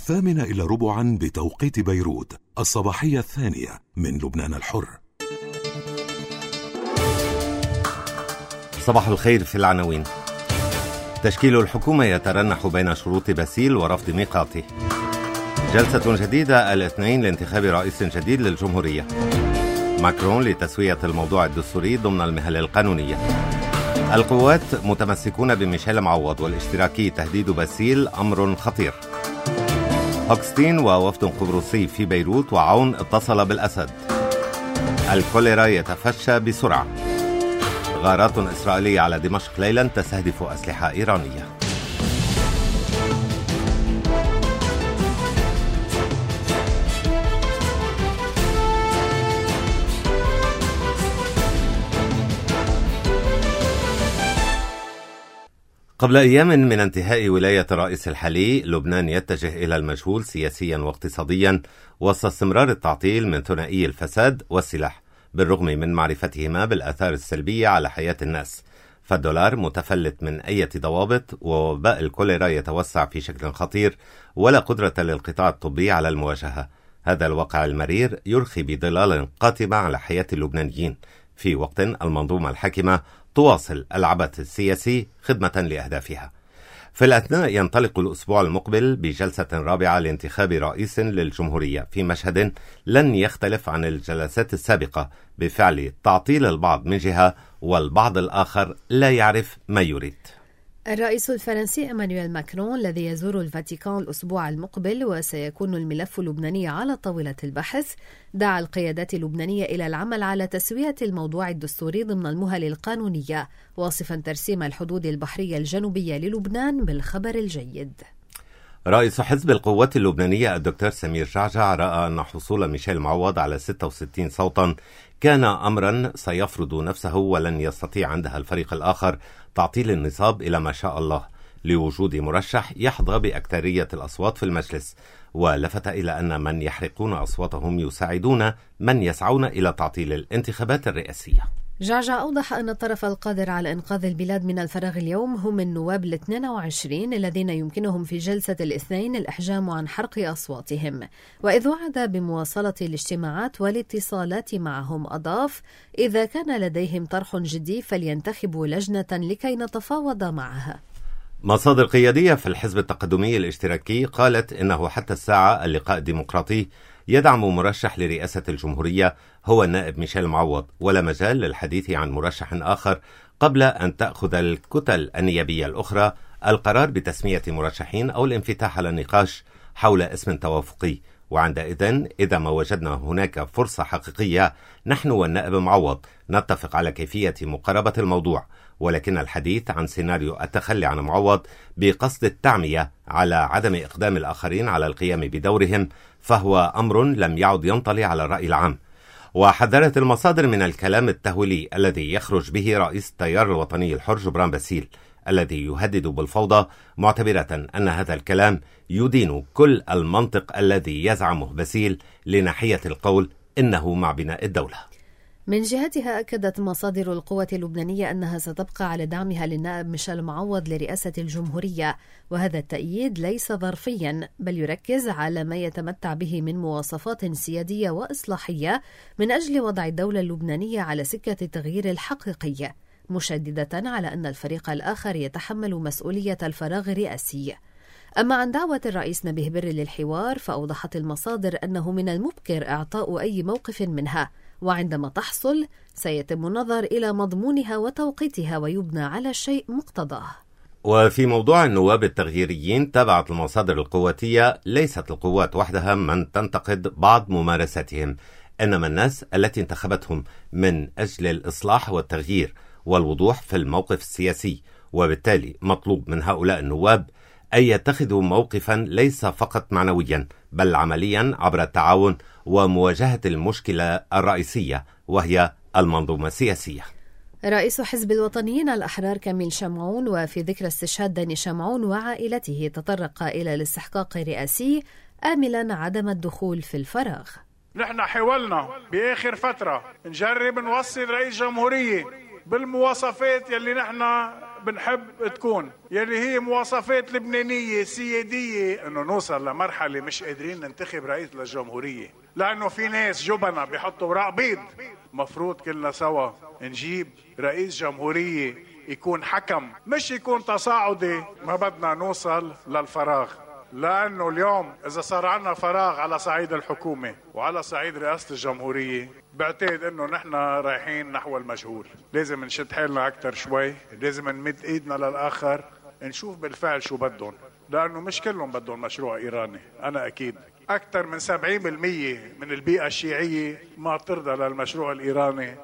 8:15 بتوقيت بيروت، الصباحية الثانية من لبنان الحر. صباح الخير. في العناوين: تشكيل الحكومة يترنح بين شروط باسيل ورفض ميقاته. جلسة جديدة الاثنين لانتخاب رئيس جديد للجمهورية. ماكرون لتسوية الموضوع الدستوري ضمن المهل القانونية. القوات متمسكون بميشيل معوض، والاشتراكي تهديد باسيل أمر خطير. هوكستين ووفد قبرصي في بيروت، وعون اتصل بالأسد. الكوليرا يتفشى بسرعة. غارات إسرائيلية على دمشق ليلا تستهدف أسلحة إيرانية. قبل أيام من انتهاء ولاية الرئيس الحالي، لبنان يتجه إلى المجهول سياسيا واقتصاديا وسط استمرار التعطيل من ثنائي الفساد والسلاح، بالرغم من معرفتهما بالآثار السلبية على حياة الناس. فالدولار متفلت من أي ضوابط، ووباء الكوليرا يتوسع في شكل خطير، ولا قدرة للقطاع الطبي على المواجهة. هذا الواقع المرير يرخي بظلال قاتمة على حياة اللبنانيين، في وقت المنظومة الحاكمة تواصل العبث السياسي خدمة لأهدافها. في الأثناء ينطلق الأسبوع المقبل بجلسة رابعة لانتخاب رئيس للجمهورية، في مشهد لن يختلف عن الجلسات السابقة، بفعل تعطيل البعض من جهة والبعض الآخر لا يعرف ما يريد. الرئيس الفرنسي إيمانويل ماكرون الذي يزور الفاتيكان الأسبوع المقبل، وسيكون الملف اللبناني على طاولة البحث، دعا القيادات اللبنانية إلى العمل على تسوية الموضوع الدستوري ضمن المهل القانونية، واصفا ترسيم الحدود البحرية الجنوبية للبنان بالخبر الجيد. رئيس حزب القوات اللبنانية الدكتور سمير جعجع رأى أن حصول ميشيل معوض على 66 صوتا كان أمرا سيفرض نفسه، ولن يستطيع عندها الفريق الآخر تعطيل النصاب إلى ما شاء الله لوجود مرشح يحظى بأكثرية الأصوات في المجلس. ولفت إلى أن من يحرقون أصواتهم يساعدون من يسعون إلى تعطيل الانتخابات الرئاسية. جعجع أوضح أن الطرف القادر على إنقاذ البلاد من الفراغ اليوم هم النواب 22 الذين يمكنهم في جلسة الاثنين الإحجام عن حرق أصواتهم. وإذ وعد بمواصلة الاجتماعات والاتصالات معهم، أضاف: إذا كان لديهم طرح جدي فلينتخبوا لجنة لكي نتفاوض معها. مصادر قيادية في الحزب التقدمي الاشتراكي قالت إنه حتى الساعة اللقاء الديمقراطي يدعم مرشح لرئاسة الجمهورية هو النائب ميشيل معوض، ولا مجال للحديث عن مرشح آخر قبل أن تأخذ الكتل النيابية الأخرى القرار بتسمية مرشحين أو الانفتاح على النقاش حول اسم توافقي. وعندئذ إذا ما وجدنا هناك فرصة حقيقية، نحن والنائب معوض نتفق على كيفية مقاربة الموضوع، ولكن الحديث عن سيناريو التخلي عن معوض بقصد التعمية على عدم إقدام الآخرين على القيام بدورهم فهو أمر لم يعد ينطلي على الرأي العام. وحذرت المصادر من الكلام التهويلي الذي يخرج به رئيس التيار الوطني الحر جبران باسيل، الذي يهدد بالفوضى، معتبرة أن هذا الكلام يدين كل المنطق الذي يزعمه باسيل لناحية القول إنه مع بناء الدولة. من جهتها أكدت مصادر القوة اللبنانية أنها ستبقى على دعمها للنائب ميشيل معوض لرئاسة الجمهورية، وهذا التأييد ليس ظرفيا، بل يركز على ما يتمتع به من مواصفات سيادية وإصلاحية من أجل وضع الدولة اللبنانية على سكة التغيير الحقيقي، مشددة على أن الفريق الآخر يتحمل مسؤولية الفراغ الرئاسي. أما عن دعوة الرئيس نبيه بري للحوار، فأوضحت المصادر أنه من المبكر إعطاء أي موقف منها، وعندما تحصل سيتم النظر إلى مضمونها وتوقيتها ويبنى على شيء مقتضاه. وفي موضوع النواب التغييريين، تابعت المصادر القواتية ليست القوات وحدها من تنتقد بعض ممارساتهم، إنما الناس التي انتخبتهم من أجل الإصلاح والتغيير والوضوح في الموقف السياسي. وبالتالي مطلوب من هؤلاء النواب أن يتخذوا موقفا ليس فقط معنويا بل عمليا عبر التعاون ومواجهة المشكلة الرئيسية، وهي المنظومة السياسية. رئيس حزب الوطنيين الأحرار كميل شمعون، وفي ذكرى استشهاد داني شمعون وعائلته، تطرق إلى الاستحقاق الرئاسي آملا عدم الدخول في الفراغ. نحن حاولنا بآخر فترة نجرب نوصل رئيس جمهورية بالمواصفات يلي نحن بنحب تكون يلي هي مواصفات لبنانية سيادية، انه نوصل لمرحلة مش قادرين ننتخب رئيس للجمهورية لانه في ناس جبنة بيحطوا ورق بيض. مفروض كلنا سوا نجيب رئيس جمهورية يكون حكم، مش يكون تصاعدي. ما بدنا نوصل للفراغ، لأنه اليوم إذا صار عنا فراغ على صعيد الحكومة وعلى صعيد رئاسة الجمهورية، بعتقد إنه نحن رايحين نحو المجهول. لازم نشد حالنا أكتر شوي، لازم نمد إيدنا للآخر، نشوف بالفعل شو بدهم، لأنه مش كلهم بدهم مشروع إيراني. أنا أكيد أكثر من 70% من البيئة الشيعية ما ترضى للمشروع الإيراني.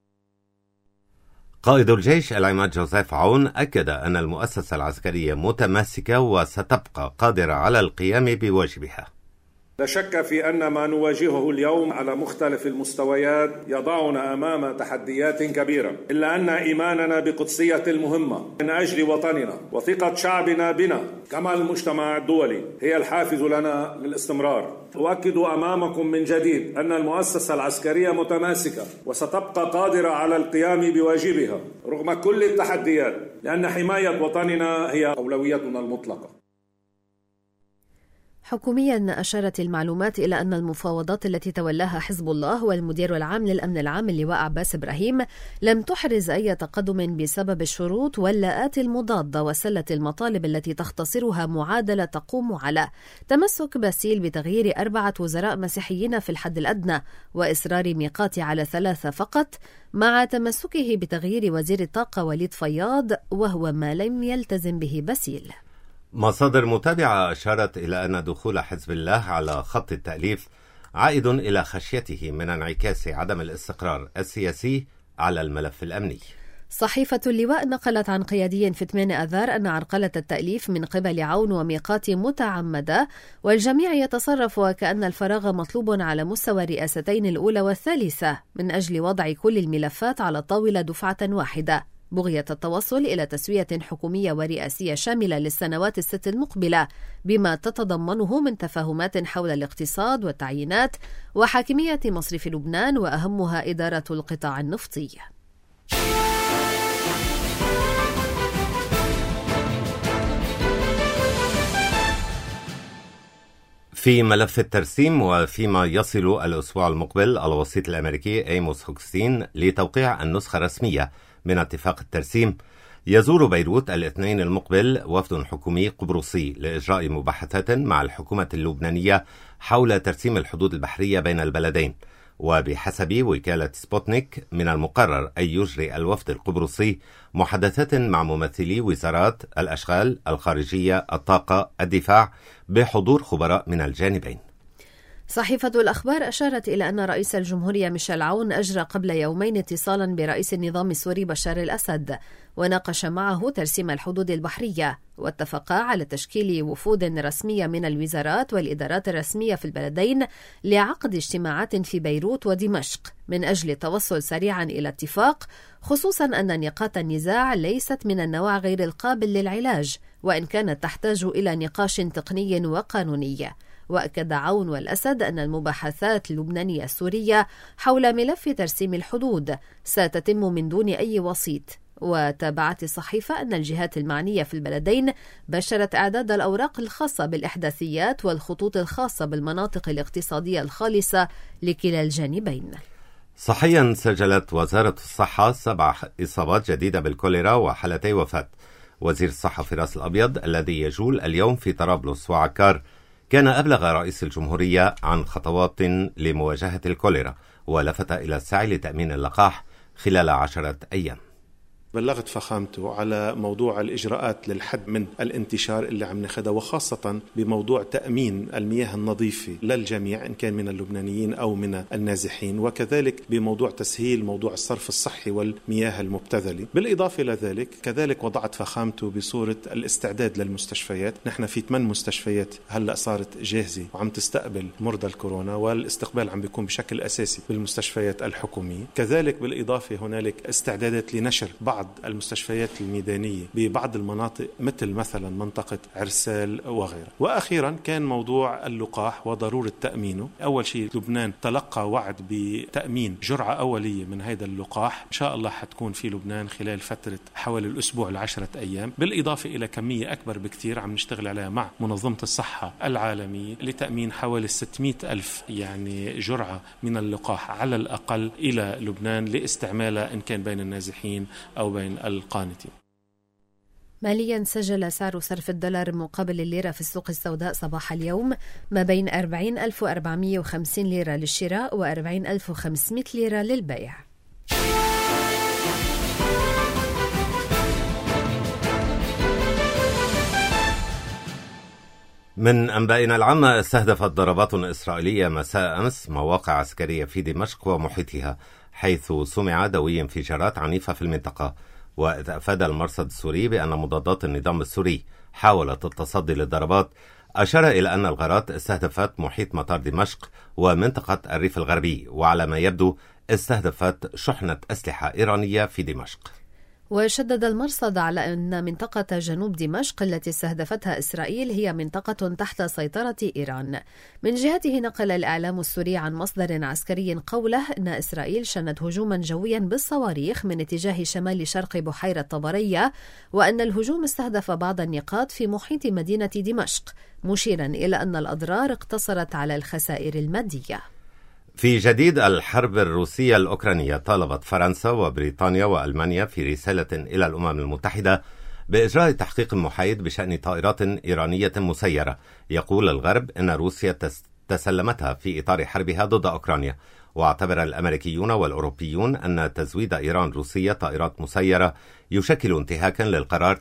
قائد الجيش العماد جوزيف عون أكد أن المؤسسة العسكرية متماسكة وستبقى قادرة على القيام بواجبها. لا شك في أن ما نواجهه اليوم على مختلف المستويات يضعنا أمام تحديات كبيرة، إلا أن إيماننا بقدسية المهمة من أجل وطننا وثقة شعبنا بنا كما المجتمع الدولي هي الحافز لنا للاستمرار. أؤكد أمامكم من جديد أن المؤسسة العسكرية متماسكة وستبقى قادرة على القيام بواجبها رغم كل التحديات، لأن حماية وطننا هي أولويتنا المطلقة. حكوميا أشارت المعلومات إلى أن المفاوضات التي تولاها حزب الله والمدير العام للأمن العام اللواء عباس إبراهيم لم تحرز أي تقدم بسبب الشروط واللاءات المضادة وسلة المطالب التي تختصرها معادلة تقوم على تمسك باسيل بتغيير 4 وزراء مسيحيين في الحد الأدنى وإصرار ميقات على 3 فقط، مع تمسكه بتغيير وزير الطاقة وليد فياض وهو ما لم يلتزم به باسيل. مصادر متابعة أشارت إلى أن دخول حزب الله على خط التأليف عائد إلى خشيته من انعكاس عدم الاستقرار السياسي على الملف الأمني. صحيفة اللواء نقلت عن قيادي في 8 آذار أن عرقلة التأليف من قبل عون وميقات متعمدة، والجميع يتصرف وكأن الفراغ مطلوب على مستوى الرئاستين الأولى والثالثة من أجل وضع كل الملفات على الطاولة دفعة واحدة، بغية التوصل إلى تسوية حكومية ورئاسية شاملة للسنوات ال6 المقبلة بما تتضمنه من تفاهمات حول الاقتصاد والتعيينات وحاكمية مصرف لبنان وأهمها إدارة القطاع النفطي. في ملف الترسيم، وفيما يصل الأسبوع المقبل الوسيط الأمريكي أيموس هوكستين لتوقيع النسخة الرسمية من اتفاق الترسيم، يزور بيروت الاثنين المقبل وفد حكومي قبرصي لإجراء مباحثات مع الحكومة اللبنانية حول ترسيم الحدود البحرية بين البلدين. وبحسب وكالة سبوتنيك من المقرر أن يجري الوفد القبرصي محادثات مع ممثلي وزارات الأشغال، الخارجية، الطاقة، الدفاع، بحضور خبراء من الجانبين. صحيفة الأخبار أشارت إلى أن رئيس الجمهورية ميشيل عون أجرى قبل يومين اتصالا برئيس النظام السوري بشار الأسد وناقش معه ترسيم الحدود البحرية، واتفقا على تشكيل وفود رسمية من الوزارات والإدارات الرسمية في البلدين لعقد اجتماعات في بيروت ودمشق من أجل التوصل سريعا إلى اتفاق، خصوصا أن نقاط النزاع ليست من النوع غير القابل للعلاج وإن كانت تحتاج إلى نقاش تقني وقانوني. وأكد عون والأسد أن المباحثات اللبنانية السورية حول ملف ترسيم الحدود ستتم من دون أي وسيط. وتابعت الصحيفة أن الجهات المعنية في البلدين بشرت إعداد الأوراق الخاصة بالإحداثيات والخطوط الخاصة بالمناطق الاقتصادية الخالصة لكلا الجانبين. صحيا سجلت وزارة الصحة 7 إصابات جديدة بالكوليرا وحالتي وفاة. وزير الصحة فراس الأبيض الذي يجول اليوم في طرابلس وعكار كان أبلغ رئيس الجمهورية عن خطوات لمواجهة الكوليرا، ولفت إلى السعي لتأمين اللقاح خلال 10 أيام. بلغت فخامته على موضوع الإجراءات للحد من الانتشار اللي عم ناخدها، وخاصة بموضوع تأمين المياه النظيفة للجميع إن كان من اللبنانيين أو من النازحين، وكذلك بموضوع تسهيل موضوع الصرف الصحي والمياه المبتذلة. بالإضافة إلى ذلك كذلك وضعت فخامته بصورة الاستعداد للمستشفيات. نحن في 8 مستشفيات هلأ صارت جاهزة وعم تستقبل مرضى الكورونا، والاستقبال عم بيكون بشكل أساسي بالمستشفيات الحكومية. كذلك بالإضافة هنالك استعدادات لنشر بعض بعض المستشفيات الميدانية ببعض المناطق مثلا منطقة عرسال وغيرها. وأخيرا كان موضوع اللقاح وضرورة تأمينه. أول شيء لبنان تلقى وعد بتأمين جرعة أولية من هذا اللقاح، إن شاء الله حتكون في لبنان خلال فترة حوالي الأسبوع ل10 أيام، بالإضافة إلى كمية أكبر بكتير عم نشتغل عليها مع منظمة الصحة العالمية لتأمين حوالي 600,000 يعني جرعة من اللقاح على الأقل إلى لبنان لاستعمالها إن كان بين النازحين أو بين القانتين. ماليا سجل سعر صرف الدولار مقابل الليرة في السوق السوداء صباح اليوم ما بين 40,450 ليرة للشراء و40,500 ليرة للبيع. من أنبائنا العامة، استهدفت ضربات إسرائيلية مساء أمس مواقع عسكرية في دمشق ومحيطها، حيث سمع دوي انفجارات عنيفة في المنطقة. وأفاد المرصد السوري بأن مضادات النظام السوري حاولت التصدي للضربات. أشار إلى أن الغارات استهدفت محيط مطار دمشق ومنطقة الريف الغربي، وعلى ما يبدو استهدفت شحنة أسلحة إيرانية في دمشق. وشدد المرصد على أن منطقة جنوب دمشق التي استهدفتها إسرائيل هي منطقة تحت سيطرة إيران. من جهته نقل الإعلام السوري عن مصدر عسكري قوله أن إسرائيل شنت هجوما جويا بالصواريخ من اتجاه شمال شرق بحيرة طبرية، وأن الهجوم استهدف بعض النقاط في محيط مدينة دمشق، مشيرا إلى أن الأضرار اقتصرت على الخسائر المادية. في جديد الحرب الروسية الأوكرانية، طالبت فرنسا وبريطانيا وألمانيا في رسالة إلى الأمم المتحدة بإجراء تحقيق محايد بشأن طائرات إيرانية مسيرة يقول الغرب أن روسيا تسلمتها في إطار حربها ضد أوكرانيا. واعتبر الأمريكيون والأوروبيون أن تزويد إيران روسية طائرات مسيرة يشكل انتهاكا للقرار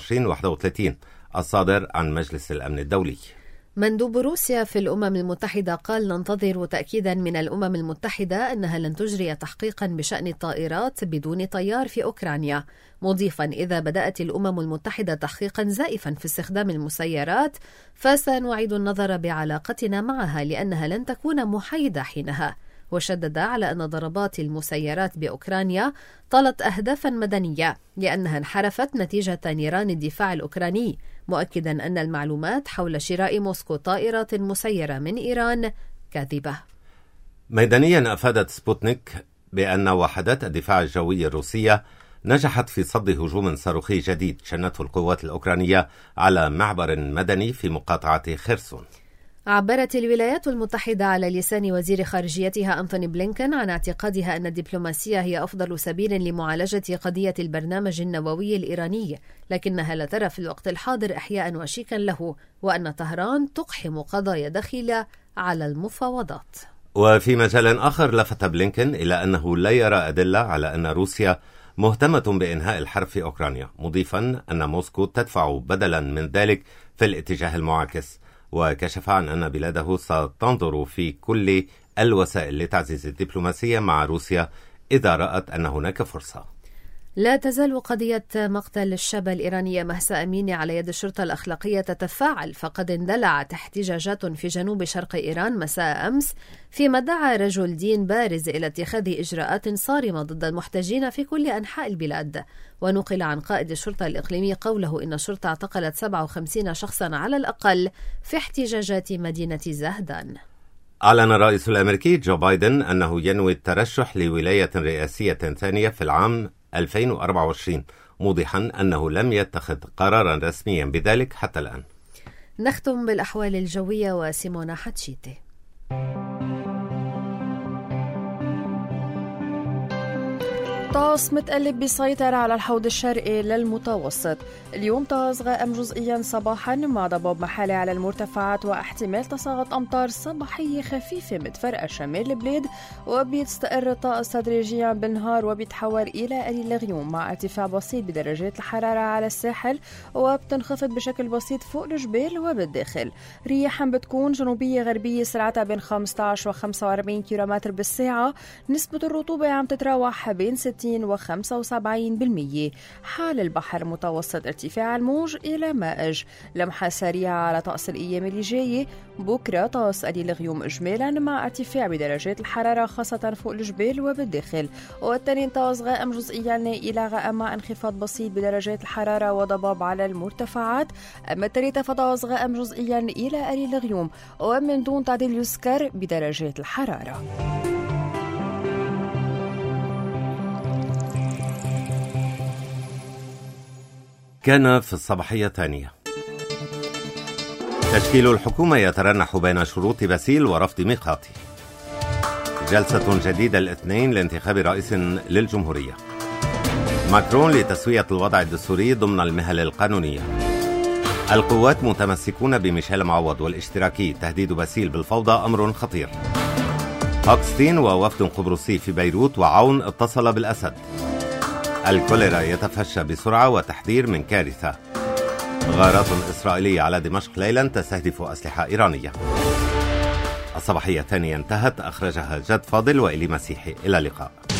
2231 الصادر عن مجلس الأمن الدولي. مندوب روسيا في الأمم المتحدة قال: ننتظر تأكيدا من الأمم المتحدة أنها لن تجري تحقيقا بشأن الطائرات بدون طيار في أوكرانيا، مضيفا: إذا بدأت الأمم المتحدة تحقيقا زائفا في استخدام المسيرات فسنعيد النظر بعلاقتنا معها لأنها لن تكون محايدة حينها. وشدد على أن ضربات المسيرات بأوكرانيا طالت أهدافا مدنية لأنها انحرفت نتيجة نيران الدفاع الأوكراني، مؤكدا أن المعلومات حول شراء موسكو طائرات مسيرة من إيران كاذبة. ميدانيا أفادت سبوتنيك بأن وحدات الدفاع الجوي الروسية نجحت في صد هجوم صاروخي جديد شنته القوات الأوكرانية على معبر مدني في مقاطعة خيرسون. عبرت الولايات المتحدة على لسان وزير خارجيتها أنتوني بلينكن عن اعتقادها أن الدبلوماسية هي أفضل سبيل لمعالجة قضية البرنامج النووي الإيراني، لكنها لا ترى في الوقت الحاضر إحياء وشيكا له، وأن طهران تقحم قضايا داخلة على المفاوضات. وفي مجال آخر، لفت بلينكن إلى أنه لا يرى أدلة على أن روسيا مهتمة بإنهاء الحرب في أوكرانيا، مضيفا أن موسكو تدفع بدلا من ذلك في الاتجاه المعاكس. وكشف عن أن بلاده ستنظر في كل الوسائل لتعزيز الدبلوماسية مع روسيا إذا رأت أن هناك فرصة. لا تزال قضية مقتل الشابة الإيرانية مهسا أميني على يد الشرطة الأخلاقية تتفاعل، فقد اندلعت احتجاجات في جنوب شرق إيران مساء أمس، فيما دعا رجل دين بارز إلى اتخاذ إجراءات صارمة ضد المحتجين في كل أنحاء البلاد. ونقل عن قائد الشرطة الإقليمي قوله إن الشرطة اعتقلت 57 شخصا على الأقل في احتجاجات مدينة زهدان. أعلن الرئيس الأمريكي جو بايدن أنه ينوي الترشح لولاية رئاسية ثانية في العام 2024، موضحا أنه لم يتخذ قرارا رسميا بذلك حتى الآن. نختم بالأحوال الجوية وسيمونا حتشيتي. طقس متقلب بيسيطر على الحوض الشرقي للمتوسط. اليوم طقس غائم جزئيا صباحا مع ضباب محلي على المرتفعات واحتمال تساقط أمطار صباحية خفيفة متفرقة شمال البلاد، وبيستقر الطقس تدريجيا بالنهار وبيتحول إلى قليل الغيوم مع ارتفاع بسيط بدرجات الحرارة على الساحل، وبتنخفض بشكل بسيط فوق الجبال وبالداخل. رياح بتكون جنوبية غربية سرعتها بين 15 و 45 كيلومتر بالساعة. نسبة الرطوبة عم تتراوح بين 60 و75%. حال البحر متوسط ارتفاع الموج إلى مائج. لمحة سريعة على طقس الأيام اللي جاية. بكرة طقس قليل الغيوم إجمالا مع ارتفاع بدرجات الحرارة خاصة فوق الجبال وبالداخل. والتنين طقس غائم جزئيا إلى غائم مع انخفاض بسيط بدرجات الحرارة وضباب على المرتفعات. أما الثلاثة فطقس غائم جزئيا إلى قليل الغيوم ومن دون تعديل يذكر بدرجات الحرارة. كان في الصباحية الثانية. تشكيل الحكومة يترنح بين شروط باسيل ورفض ميقاتي. جلسة جديدة الاثنين لانتخاب رئيس للجمهورية. ماكرون لتسوية الوضع الدستوري ضمن المهل القانونية. القوات متمسكون بميشيل معوض والاشتراكي. تهديد باسيل بالفوضى أمر خطير. هوكستين ووفد قبرصي في بيروت وعون اتصل بالأسد. الكوليرا يتفشى بسرعة وتحذير من كارثة. غارات إسرائيلية على دمشق ليلا تستهدف أسلحة إيرانية. الصباحية الثانية انتهت. أخرجها جد فاضل وإلي مسيحي. إلى اللقاء.